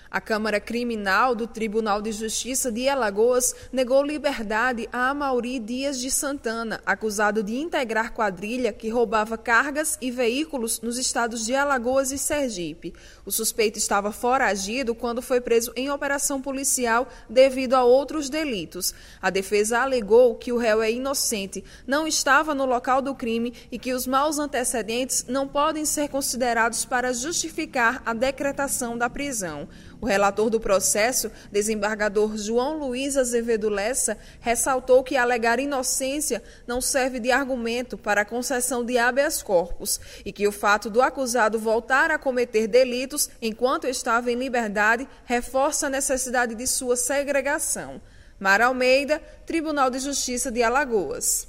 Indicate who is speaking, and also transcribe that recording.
Speaker 1: A Câmara Criminal do Tribunal de Justiça de Alagoas negou liberdade a Amaury Dias de Santana, acusado de integrar quadrilha que roubava cargas e veículos nos estados de Alagoas e Sergipe. O suspeito estava foragido quando foi preso em operação policial devido a outros delitos. A defesa alegou que o réu é inocente, não estava no local do crime e que os maus antecedentes não podem ser considerados para justificar a decretação da prisão. O relator do processo, desembargador João Luiz Azevedo Lessa, ressaltou que alegar inocência não serve de argumento para a concessão de habeas corpus e que o fato do acusado voltar a cometer delitos enquanto estava em liberdade reforça a necessidade de sua segregação. Mara Almeida, Tribunal de Justiça de Alagoas.